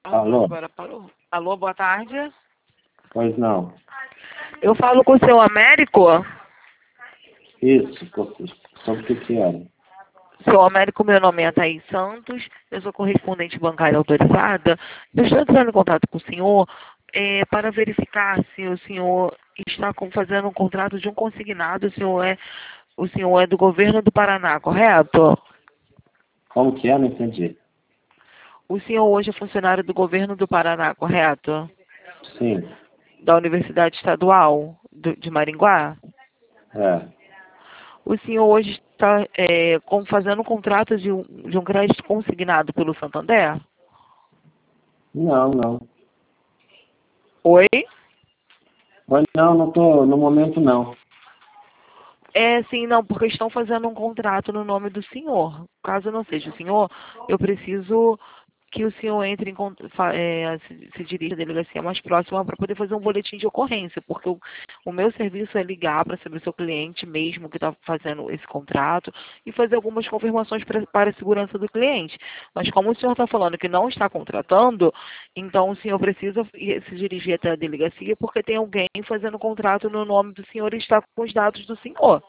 Alô? Agora parou. Alô, boa tarde. Pois não. Eu falo com o seu Américo. Isso, sobre o que era? Seu Américo, meu nome é Thaís Santos, eu sou correspondente bancária autorizada. Eu estou entrando em contato com o senhor para verificar se o senhor está fazendo um contrato de um consignado. O senhor é do governo do Paraná, correto? Como que é? Não entendi. O senhor hoje é funcionário do governo do Paraná, correto? Sim, Da Universidade Estadual de Maringuá? é. O senhor hoje está fazendo um contrato de um crédito consignado pelo Santander? Não, não. Oi? Pois não tô, no momento não. Sim, não, porque estão fazendo um contrato no nome do senhor. Caso não seja o senhor, eu preciso que o senhor entre se dirija à delegacia mais próxima para poder fazer um boletim de ocorrência, porque o meu serviço é ligar para saber o seu cliente mesmo que está fazendo esse contrato e fazer algumas confirmações para a segurança do cliente. Mas como o senhor está falando que não está contratando, então o senhor precisa se dirigir até a delegacia porque tem alguém fazendo contrato no nome do senhor e está com os dados do senhor.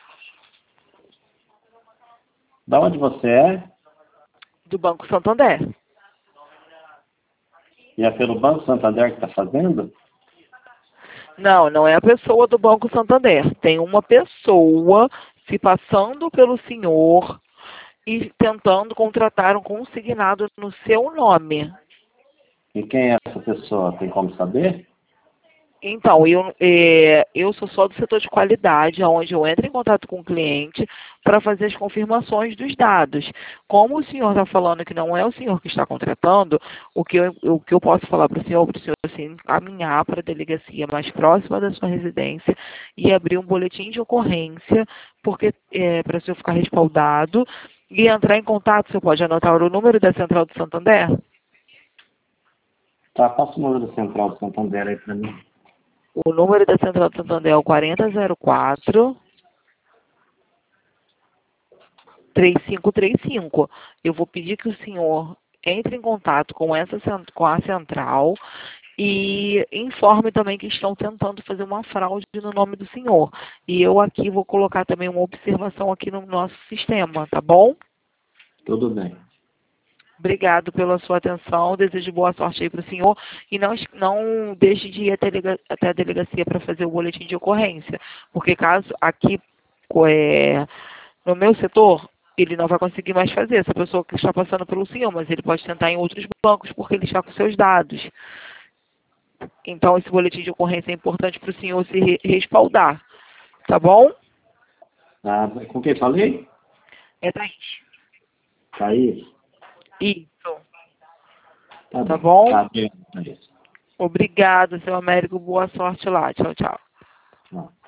Da onde você é? Do Banco Santander. E é pelo Banco Santander que está fazendo? Não, não é a pessoa do Banco Santander. Tem uma pessoa se passando pelo senhor e tentando contratar um consignado no seu nome. E quem é essa pessoa? Tem como saber? Então, eu sou só do setor de qualidade, onde eu entro em contato com o cliente para fazer as confirmações dos dados. Como o senhor está falando que não é o senhor que está contratando, o que eu posso falar para o senhor assim, encaminhar para a delegacia mais próxima da sua residência e abrir um boletim de ocorrência, porque para o senhor ficar respaldado e entrar em contato. O senhor pode anotar o número da Central do Santander? Tá, passa o número da Central do Santander aí para mim. O número da Central do Santander é o 4004 3535. Eu vou pedir que o senhor entre em contato com a central e informe também que estão tentando fazer uma fraude no nome do senhor. E eu aqui vou colocar também uma observação aqui no nosso sistema, tá bom? Tudo bem. Obrigado pela sua atenção, desejo boa sorte aí para o senhor e não deixe de ir até a delegacia para fazer o boletim de ocorrência, porque caso aqui no meu setor, ele não vai conseguir mais fazer, essa pessoa que está passando pelo senhor, mas ele pode tentar em outros bancos porque ele está com seus dados. Então esse boletim de ocorrência é importante para o senhor se respaldar, tá bom? Ah, com quem falei? É Thaís. Thaís? Isso, Tá tá bem. bom? Tá bem, Thaís. Obrigado, seu Américo, boa sorte lá. Tchau, tchau. Tchau.